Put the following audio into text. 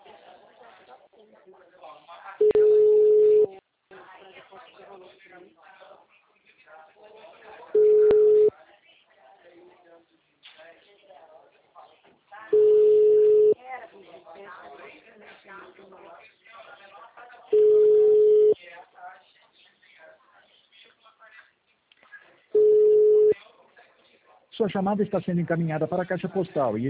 Sua chamada está sendo encaminhada para a caixa postal e